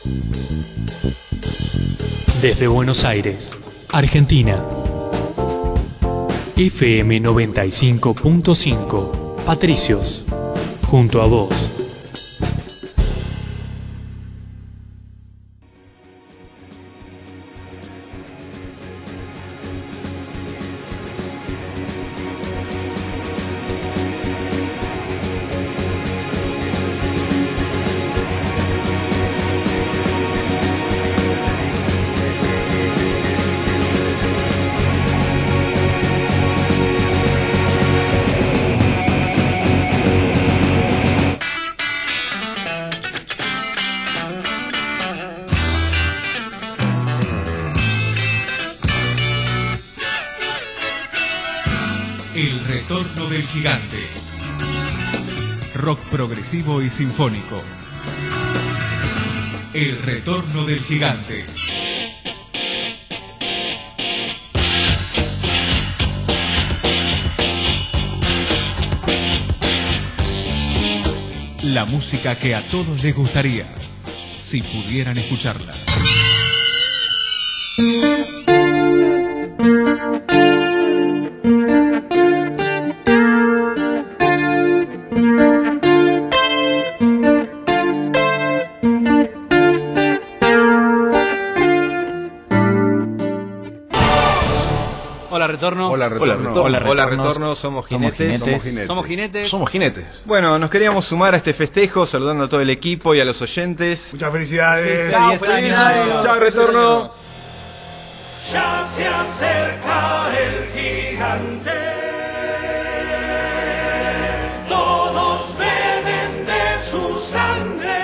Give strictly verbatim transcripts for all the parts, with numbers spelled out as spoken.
Desde Buenos Aires, Argentina, F M noventa y cinco punto cinco, Patricios, junto a vos. El retorno del gigante. Rock progresivo y sinfónico. El retorno del gigante. La música que a todos les gustaría, si pudieran escucharla. Hola Retorno. Hola Retorno. Hola Retorno. Hola, Hola, Retorno. Somos jinetes. Somos jinetes. Somos jinetes. Somos jinetes. Bueno, nos queríamos sumar a este festejo saludando a todo el equipo y a los oyentes. Muchas felicidades. Chao, felicidades. Chao, Retorno. Ya se acerca el gigante. Todos beben de su sangre.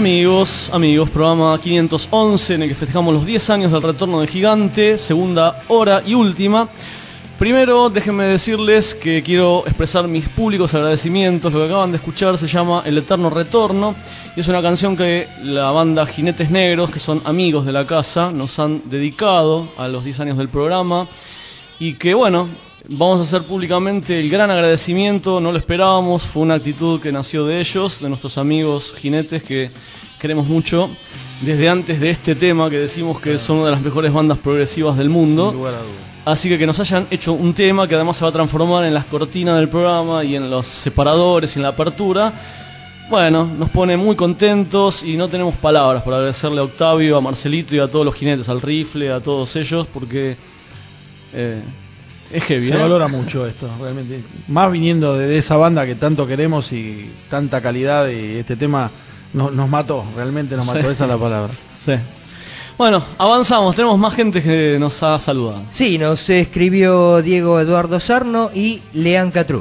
Amigos, amigos, programa quinientos once en el que festejamos los diez años del retorno de Gigante, segunda hora y última. Primero, déjenme decirles que quiero expresar mis públicos agradecimientos. Lo que acaban de escuchar se llama El Eterno Retorno y es una canción que la banda Jinetes Negros, que son amigos de la casa, nos han dedicado a los diez años del programa y que, bueno, vamos a hacer públicamente el gran agradecimiento. No lo esperábamos, fue una actitud que nació de ellos, de nuestros amigos jinetes que queremos mucho desde antes de este tema, que decimos que son una de las mejores bandas progresivas del mundo. Sin lugar a dudas. Así que que nos hayan hecho un tema que además se va a transformar en las cortinas del programa y en los separadores y en la apertura. Bueno, nos pone muy contentos y no tenemos palabras para agradecerle a Octavio, a Marcelito y a todos los jinetes, al Rifle, a todos ellos, porque eh, es heavy. Se ¿eh? valora mucho esto, realmente. Más viniendo de, de esa banda que tanto queremos y tanta calidad, y este tema no, nos mató, realmente nos mató, sí. Esa es la palabra. Sí. Bueno, avanzamos, tenemos más gente que nos ha saludado. Sí, nos escribió Diego Eduardo Sarno y Leán Catru.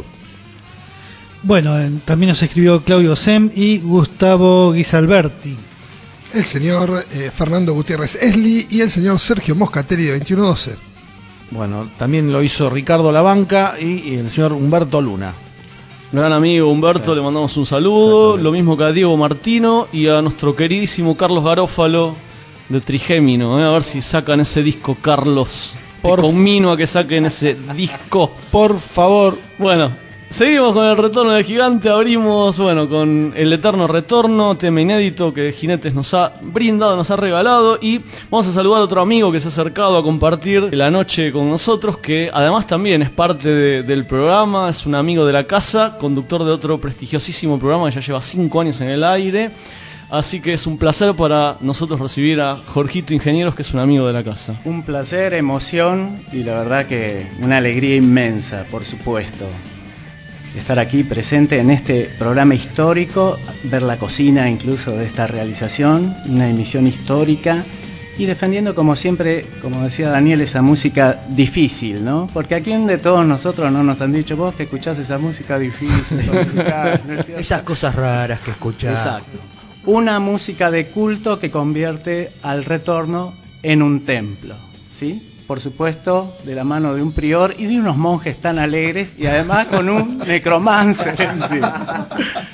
Bueno, eh, también nos escribió Claudio Sem y Gustavo Guisalberti. El señor eh, Fernando Gutiérrez Esli y el señor Sergio Moscatelli de veintiuno doce. Bueno, también lo hizo Ricardo Labanca y, y el señor Humberto Luna. Gran amigo Humberto, sí. Le mandamos un saludo. Lo mismo que a Diego Martino y a nuestro queridísimo Carlos Garófalo de Trigémino. ¿eh? A ver si sacan ese disco, Carlos. Por Te conmino a que saquen ese disco. Por favor. Bueno, seguimos con el retorno de Gigante. Abrimos, bueno, con el Eterno Retorno, tema inédito que Jinetes nos ha brindado, nos ha regalado. Y vamos a saludar a otro amigo que se ha acercado a compartir la noche con nosotros, que además también es parte de, del programa. Es un amigo de la casa, conductor de otro prestigiosísimo programa que ya lleva cinco años en el aire. Así que es un placer para nosotros recibir a Jorgito Ingenieros, que es un amigo de la casa. Un placer, emoción y la verdad que una alegría inmensa, por supuesto, estar aquí presente en este programa histórico, ver la cocina incluso de esta realización, una emisión histórica y defendiendo como siempre, como decía Daniel, esa música difícil, ¿no? Porque a quién de todos nosotros no nos han dicho, vos que escuchás esa música difícil, complicada, ¿no es cierto? Esas cosas raras que escuchás. Exacto. Una música de culto que convierte al retorno en un templo, ¿sí? Por supuesto, de la mano de un prior y de unos monjes tan alegres y además con un necromancer encima.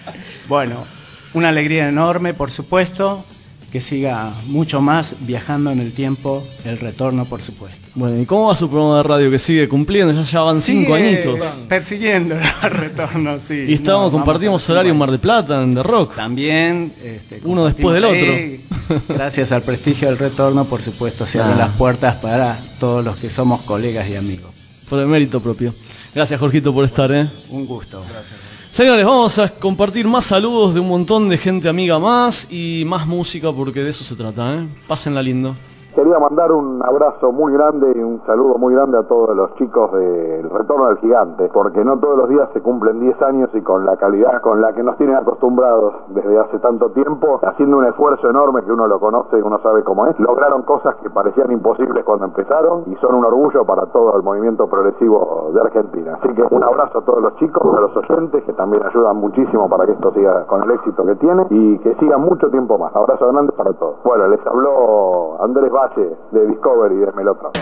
Bueno, una alegría enorme, por supuesto, que siga mucho más viajando en el tiempo, el retorno, por supuesto. Bueno, ¿y cómo va su programa de radio que sigue cumpliendo? Ya, ya van sigue cinco añitos. Persiguiendo el retorno, sí. Y estábamos, no, compartimos horario en Mar del Plata, en The Rock. También. Este, Uno después del ahí, otro. Gracias al prestigio del retorno, por supuesto, se abren ah. las puertas para todos los que somos colegas y amigos. Por el mérito propio. Gracias, Jorgito, por estar, ¿eh? Un gusto. Gracias. Señores, vamos a compartir más saludos de un montón de gente amiga más y más música, porque de eso se trata, ¿eh? Pásenla lindo. Quería mandar un abrazo muy grande y un saludo muy grande a todos los chicos del Retorno del Gigante, porque no todos los días se cumplen diez años y con la calidad con la que nos tienen acostumbrados desde hace tanto tiempo, haciendo un esfuerzo enorme que uno lo conoce y uno sabe cómo es, lograron cosas que parecían imposibles cuando empezaron y son un orgullo para todo el movimiento progresivo de Argentina. Así que un abrazo a todos los chicos, a los oyentes que también ayudan muchísimo para que esto siga con el éxito que tiene y que siga mucho tiempo más. Abrazo grande para todos. Bueno, les habló Andrés Valle de Discovery y de Melotron.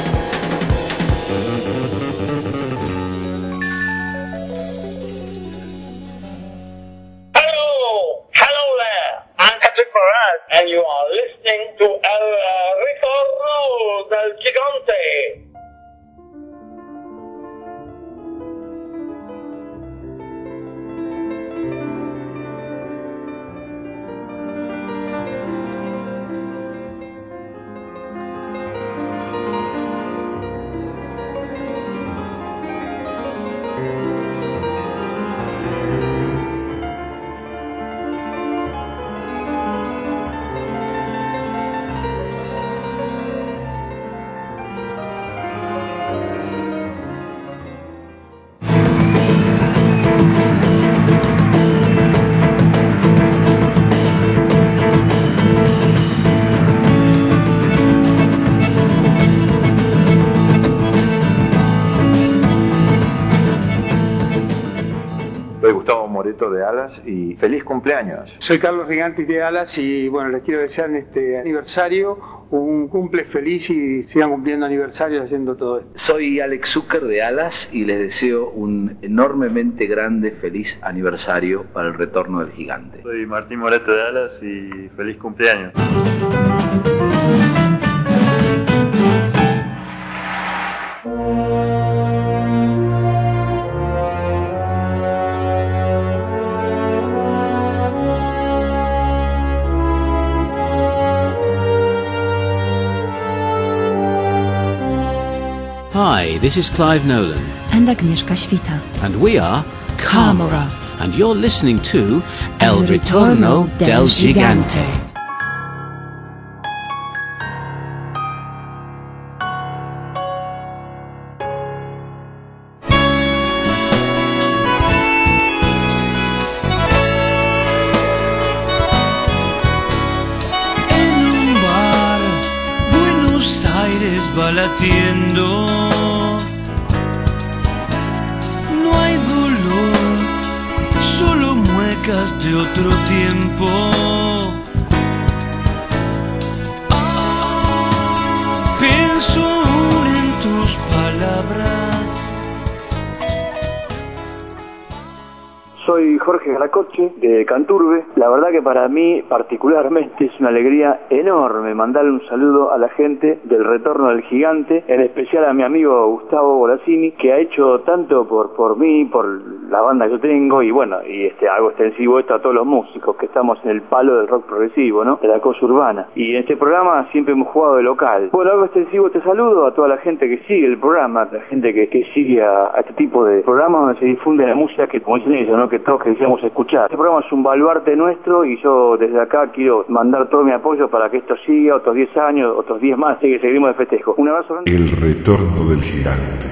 Hello, hello there. I'm Patrick Moraz, and you are listening to El Retorno del Gigante. Moleto de Alas y feliz cumpleaños. Soy Carlos Gigantes de Alas y bueno, les quiero desear en este aniversario un cumple feliz y sigan cumpliendo aniversarios haciendo todo esto. Soy Alex Zucker de Alas y les deseo un enormemente grande, feliz aniversario para el retorno del gigante. Soy Martín Moleto de Alas y feliz cumpleaños. Hi, this is Clive Nolan. And Agnieszka Świta. And we are Camera. And you're listening to El Ritorno del Gigante. En un bar, Buenos Aires va latiendo. No hay dolor, solo muecas de otro tiempo. Pienso aún en tus palabras. Soy Jorge Garacoche de Canturbe. La verdad que para mí particularmente es una alegría enorme mandarle un saludo a la gente del Retorno del Gigante, en especial a mi amigo Gustavo Bolasini, que ha hecho tanto por por mí, por la banda que yo tengo, y bueno, y este hago extensivo esto a todos los músicos que estamos en el palo del rock progresivo, ¿no? De la cosa urbana. Y en este programa siempre hemos jugado de local. Bueno, hago extensivo este saludo a toda la gente que sigue el programa, a la gente que, que sigue a, a este tipo de programas donde se difunde la música que, como dicen ellos, ¿no? Que todos quisiéramos escuchar. Este programa es un baluarte nuestro y yo desde acá quiero mandar todo mi apoyo para que esto siga otros diez años, otros diez más, así que seguimos de festejo. Un abrazo grande. El Retorno del Gigante.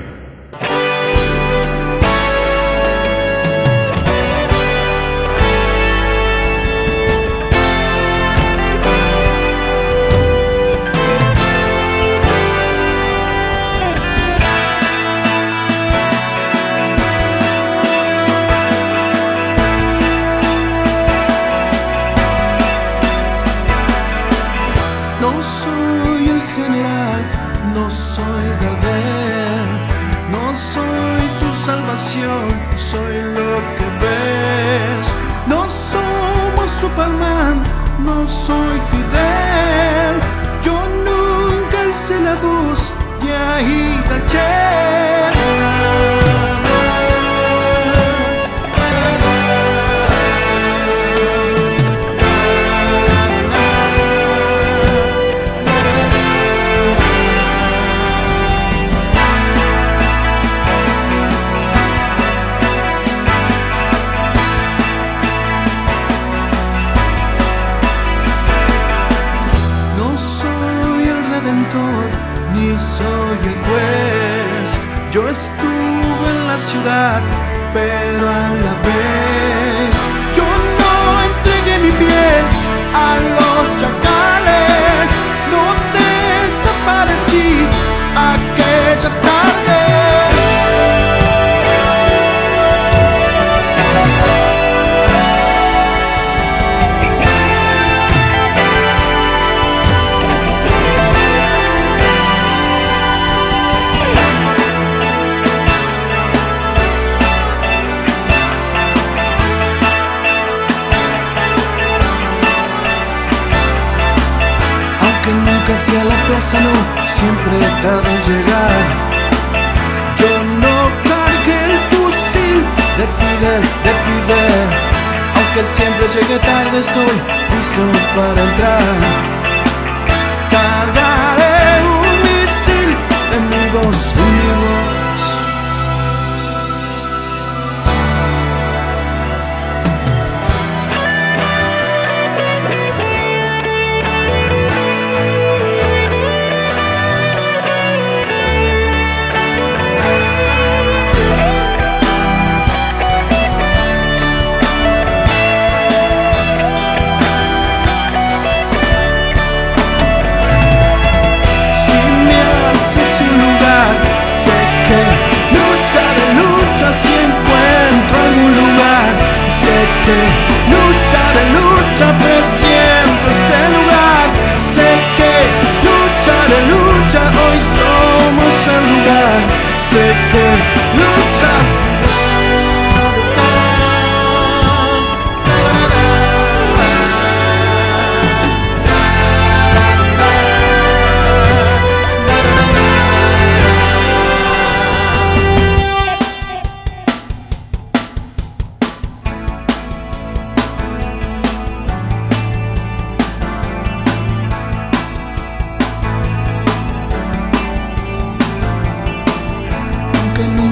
No soy el general, no soy Gardel, no soy tu salvación, soy lo que ves. No somos Superman, no soy Fidel, yo nunca alcé la voz y ahí taché. Ni soy el juez. Yo estuve en la ciudad, pero a la vez yo no entregué mi piel a los chacales, no desaparecí aquella tarde. Nunca fui a la plaza, no, siempre tarde en llegar. Yo no cargué el fusil de Fidel, de Fidel. Aunque siempre llegue tarde, estoy listo para entrar. Cargaré un misil en mi voz, en mi voz.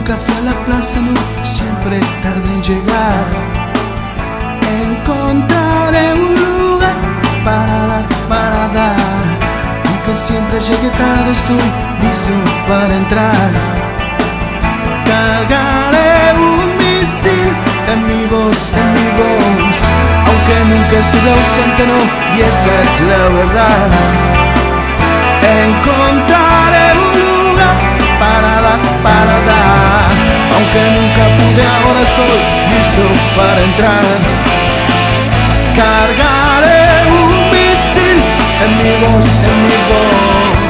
nunca fui a la plaza, no, siempre tardé en llegar. Encontraré un lugar para dar, para dar. Aunque siempre llegue tarde, estoy listo para entrar. Cargaré un misil en mi voz, en mi voz. Aunque nunca estuve ausente, no, y esa es la verdad. Encontraré un lugar para dar, para dar. Aunque nunca pude, ahora estoy listo para entrar. Cargaré un misil en mi voz, en mi voz.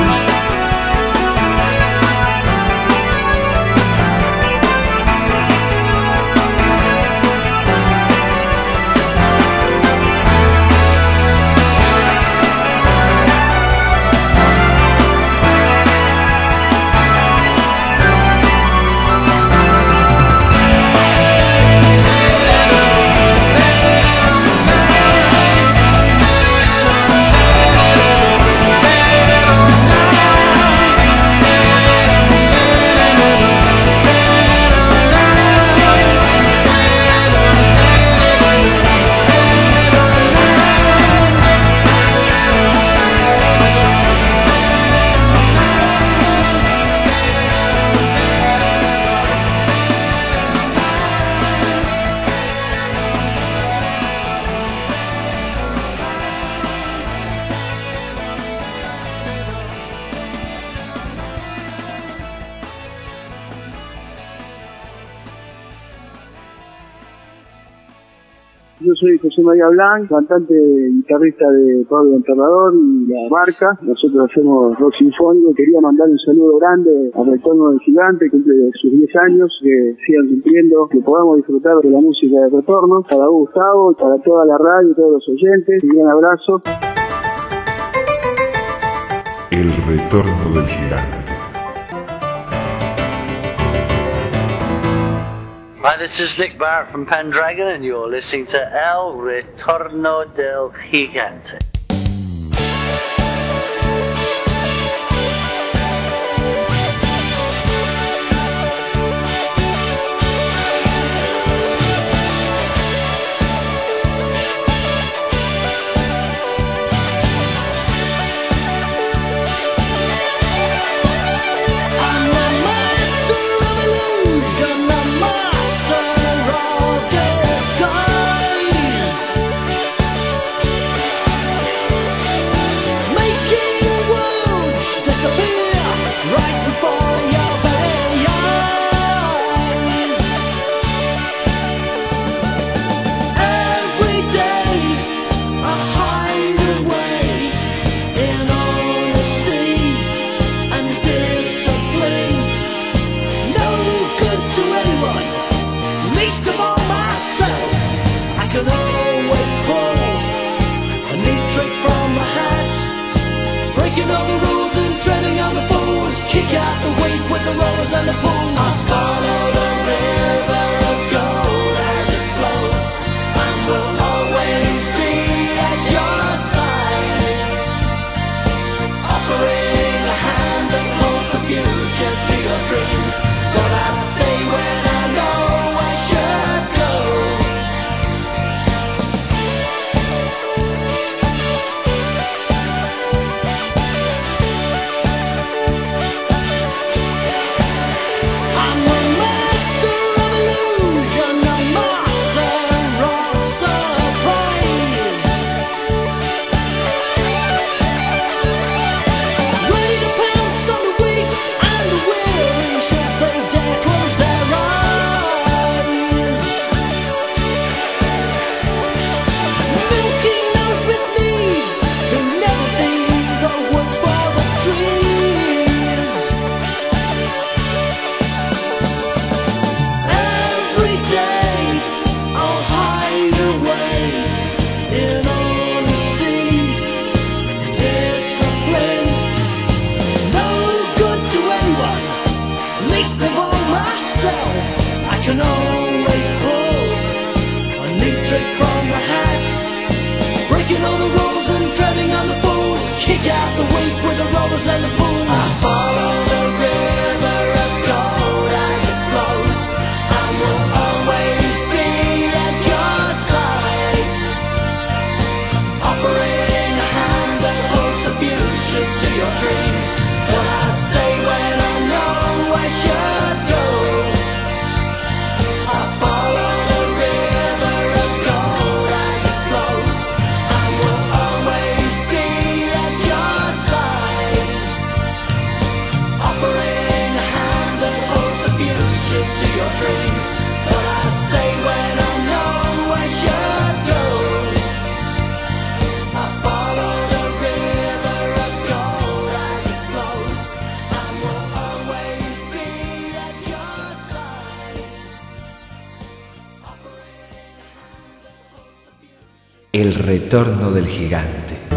Yo soy José María Blanc, cantante y guitarrista de Pablo Enterrador y La Marca. Nosotros hacemos rock sinfónico. Quería mandar un saludo grande al Retorno del Gigante, cumple sus diez años, que sigan cumpliendo, que podamos disfrutar de la música de Retorno. Para vos, Gustavo, para toda la radio y todos los oyentes, un gran abrazo. El Retorno del Gigante. Hi, this is Nick Barrett from Pendragon, and you're listening to El Retorno del Gigante. And the pools. I follow the river of gold as it flows, and will always be at your side, offering a hand that holds the future to your dreams. But I stay when I know I should go. And the pools. I follow the river of gold as it flows. El retorno del gigante.